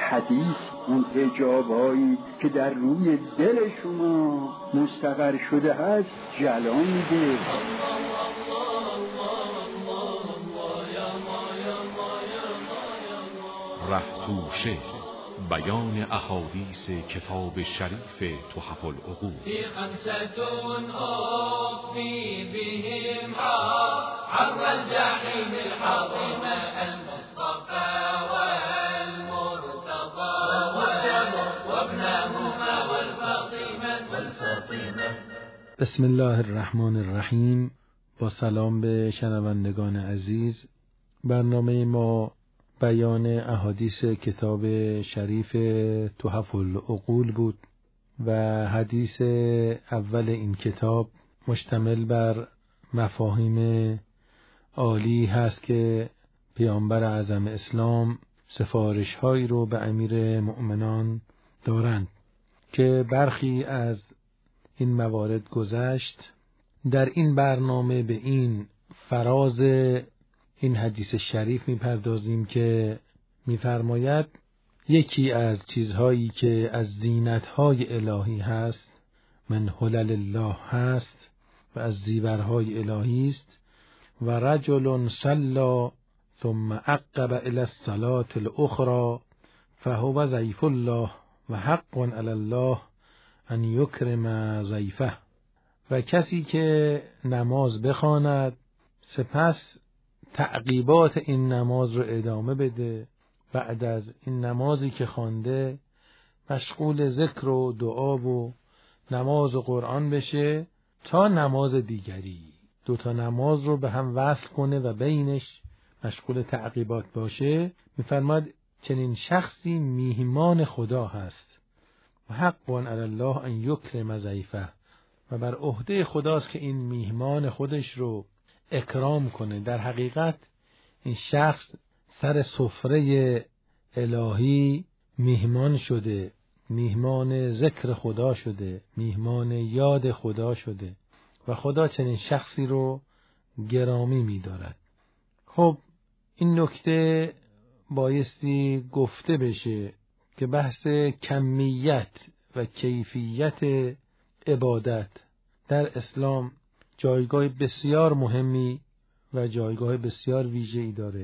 حدیث اون حجابایی که در روی دل شما مستقر شده هست جلا میده. رهتوشه، بیان احادیث کتاب شریف تحف العقول. في خمسة أخفي بهم حر الجحيم الحاطمة المصطفى والمرتضى وابنهما والفاطمة. بسم الله الرحمن الرحیم. با سلام به شنوندگان عزیز، برنامه ما بیان احادیث کتاب شریف تحف العقول بود و حدیث اول این کتاب مشتمل بر مفاهیم عالی هست که پیامبر اعظم اسلام سفارش هایی رو به امیر مؤمنان دارند که برخی از این موارد گذشت. در این برنامه به این فراز این حدیث شریف میپردازیم که میفرماید یکی از چیزهایی که از زینتهای الهی هست، من حلل الله هست و از زیورهای الهی است، و رجل صلی ثم عقب الی الصلاة الاخرى فهو ضیف الله و حق علی الله ان یکرم ضیفه. و کسی که نماز بخواند سپس تعقیبات این نماز رو ادامه بده، بعد از این نمازی که خوانده مشغول ذکر و دعا و نماز و قرآن بشه تا نماز دیگری، دوتا نماز رو به هم وصل کنه و بینش مشغول تعقیبات باشه، میفرماد چنین شخصی میهمان خدا هست و حق علی الله ان یکرم ضیفه، و بر عهده خداست که این میهمان خودش رو اکرام کنه. در حقیقت این شخص سر سفره الهی میهمان شده، میهمان ذکر خدا شده، میهمان یاد خدا شده و خدا چنین شخصی رو گرامی می‌دارد. خب این نکته بایستی گفته بشه که بحث کمیت و کیفیت عبادت در اسلام جایگاه بسیار مهمی و جایگاه بسیار ویژه‌ای داره.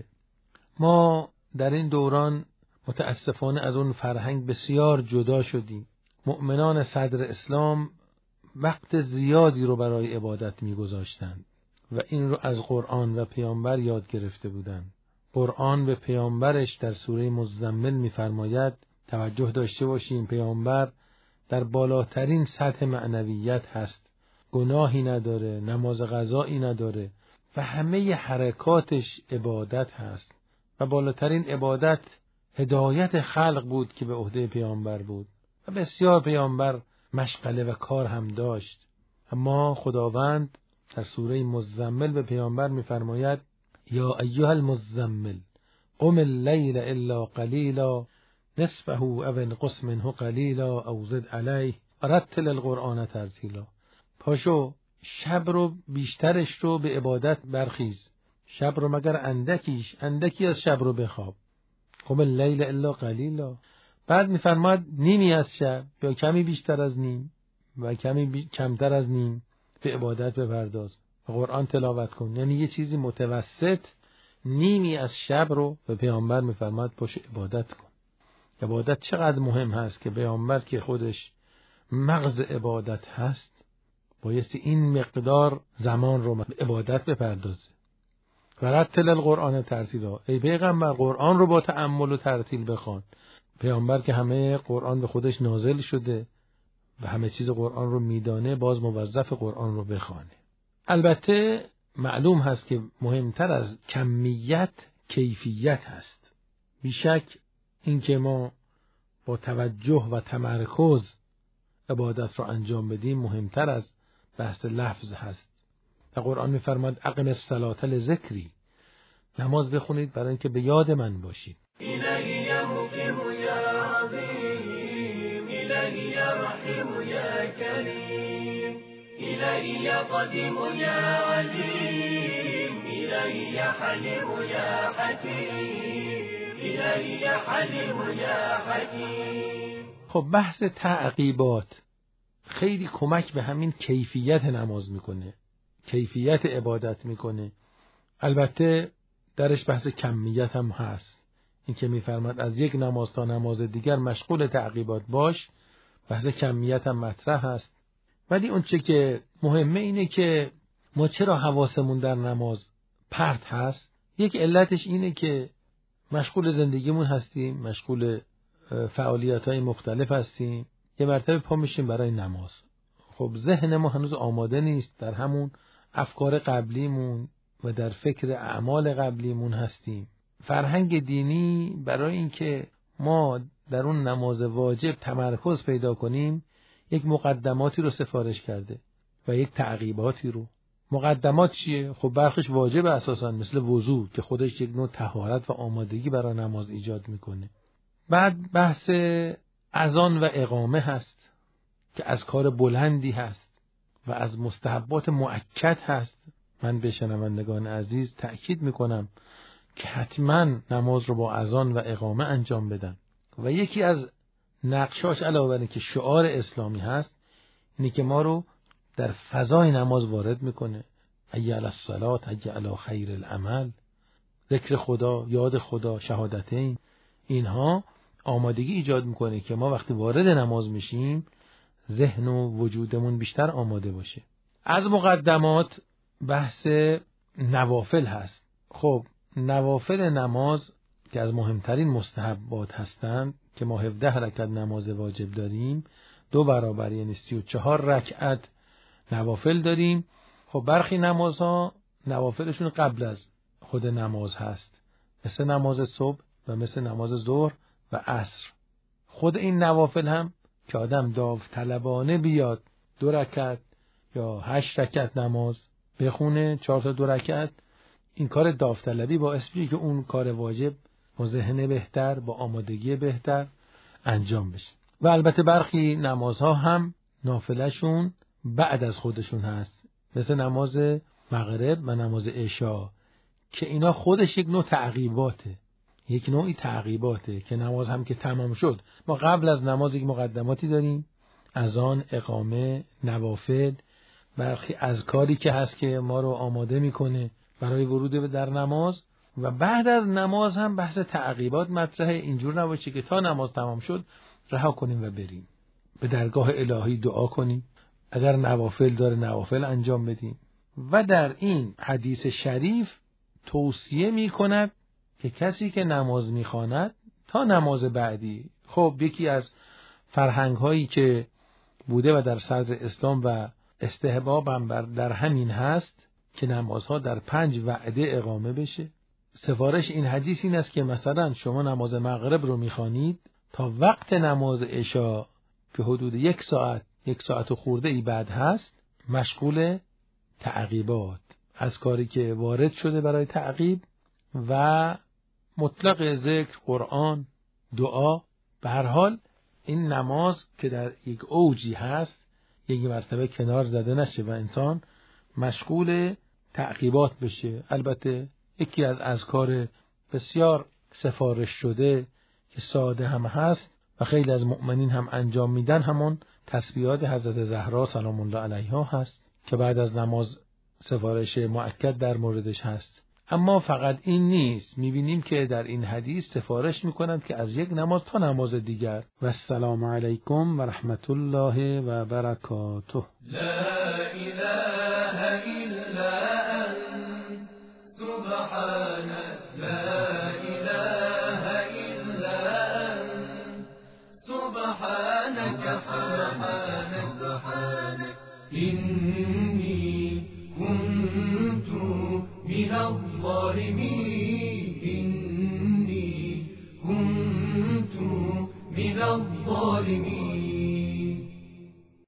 ما در این دوران متاسفانه از اون فرهنگ بسیار جدا شدیم. مؤمنان صدر اسلام وقت زیادی رو برای عبادت می‌گذاشتند و این رو از قرآن و پیامبر یاد گرفته بودند. قرآن به پیامبرش در سوره مزمل می‌فرماید توجه داشته باشیم پیامبر در بالاترین سطح معنویت هست، گناهی نداره، نماز قضایی نداره و همه حرکاتش عبادت هست و بالاترین عبادت هدایت خلق بود که به عهده پیامبر بود و بسیار پیامبر مشغله و کار هم داشت. اما خداوند در سوره مزمل به پیامبر می‌فرماید یا ایها المزمل قم اللیل الا قلیلا نصفه او انقص منه قلیلا او زد علیه ورتل القرآن ترتیلا. پاشو شب رو بیشترش رو به عبادت برخیز، شب رو مگر اندکی از شب رو بخواب. قم اللیل الا قلیلا. بعد میفرماد نیمی از شب یا کمی بیشتر از نیم و کمی کمتر از نیم به عبادت بپرداز و قرآن تلاوت کن. یعنی یه چیزی متوسط نیمی از شب رو به پیامبر میفرماد پاشو عبادت کن. عبادت چقدر مهم هست که پیامبر که خودش مغز عبادت هست بایستی این مقدار زمان رو به عبادت بپردازه. ورتل القرآن ترتیلا. ای پیغمبر قرآن رو با تأمل و ترتیل بخوان. پیامبر که همه قرآن به خودش نازل شده و همه چیز قرآن رو میدانه باز موظف قرآن رو بخوانه. البته معلوم هست که مهمتر از کمیت کیفیت هست. بیشک این که ما با توجه و تمرکز عبادت رو انجام بدیم مهمتر از بحث لفظ هست. و قرآن می‌فرماید اقم الصلاة لذکری، نماز بخونید برای اینکه به یاد من باشید. الهی مقیم یا عظیم، الهی رحیم یا کریم، الهی قدیم یا علیم، الهی حلیم یا حکیم، إلهي يا حليم يا حكيم. خب بحث تعقیبات خیلی کمک به همین کیفیت نماز میکنه، کیفیت عبادت میکنه. البته درش بحث کمیت هم هست، این که میفرماد از یک نماز تا نماز دیگر مشغول تعقیبات باش، بحث کمیت هم مطرح هست. ولی اون چه که مهمه اینه که ما چرا حواسمون در نماز پرت هست. یک علتش اینه که مشغول زندگیمون هستیم، مشغول فعالیت‌های مختلف هستیم، یه مرتبه پا میشیم برای نماز. خب ذهن ما هنوز آماده نیست، در همون افکار قبلیمون و در فکر اعمال قبلیمون هستیم. فرهنگ دینی برای اینکه ما در اون نماز واجب تمرکز پیدا کنیم یک مقدماتی رو سفارش کرده و یک تعقیباتی رو. مقدمات چیه؟ خب برخیش واجب اساساً، مثل وضو که خودش یک نوع طهارت و آمادگی برای نماز ایجاد میکنه. بعد بحث اذان و اقامه هست که از کار بلندی هست و از مستحبات مؤکد هست. من به شنوندگان عزیز تأکید میکنم که حتما نماز رو با اذان و اقامه انجام بدن. و یکی از نقشاش علاوه بر اینکه شعار اسلامی هست، اینه که ما رو در فضای نماز وارد میکنه. حی علی الصلاة، حی علی خیر العمل، ذکر خدا، یاد خدا، شهادتین، اینها آمادگی ایجاد میکنه که ما وقتی وارد نماز میشیم ذهن و وجودمون بیشتر آماده باشه. از مقدمات بحث نوافل هست. خب نوافل نماز که از مهمترین مستحبات هستند که ما 17 رکعت نماز واجب داریم، 2 برابر یعنی 34 رکعت نوافل داریم. خب برخی نمازها نوافلشون قبل از خود نماز هست، مثل نماز صبح و مثل نماز ظهر و عصر. خود این نوافل هم که آدم داوطلبانه بیاد 2 رکعت یا 8 رکعت نماز بخونه، 4 تا 2 رکعت، این کار داوطلبی باعث میشه که اون کار واجب با ذهن بهتر، با آمادگی بهتر انجام بشه. و البته برخی نمازها هم نافلهشون بعد از خودشون هست، مثل نماز مغرب و نماز عشا که اینا خودش یک نوع تعقیباته، یک نوعی تعقیباته که نماز هم که تمام شد ما قبل از نماز یک مقدماتی داریم، اذان، اقامه، نوافل، برخی اذکاری که هست که ما رو آماده میکنه برای ورود در نماز. و بعد از نماز هم بحث تعقیبات مطرحه. اینجور نباشه که تا نماز تمام شد رها کنیم و بریم، به درگاه الهی دعا کنیم، اگر نوافل داره نوافل انجام بدیم. و در این حدیث شریف توصیه می کند که کسی که نماز می خواند تا نماز بعدی، خب یکی از فرهنگ هایی که بوده و در صدر اسلام و استحباب هم در همین هست که نمازها در 5 وعده اقامه بشه. سفارش این حدیث این است که مثلا شما نماز مغرب رو می خوانید تا وقت نماز عشا که حدود 1 ساعت و خورده ای بعد هست، مشغول تعقیبات از کاری که وارد شده برای تعقیب و مطلق ذکر، قرآن، دعا. به هر حال این نماز که در یک اوجی هست یک مرتبه کنار زده نشه و انسان مشغول تعقیبات بشه. البته یکی از اذکار بسیار سفارش شده که ساده هم هست و خیلی از مؤمنین هم انجام میدن همون تسبیحات حضرت زهرا سلام الله علیها هست که بعد از نماز سفارش مؤکد در موردش هست. اما فقط این نیست، میبینیم که در این حدیث سفارش میکنند که از یک نماز تا نماز دیگر. و السلام علیکم و رحمت الله و برکاته. لا اله الا انت سبحانك، لا اله الا انت سبحانك سبحانك إني كنت من الظالمين، إني كنت من الظالمين.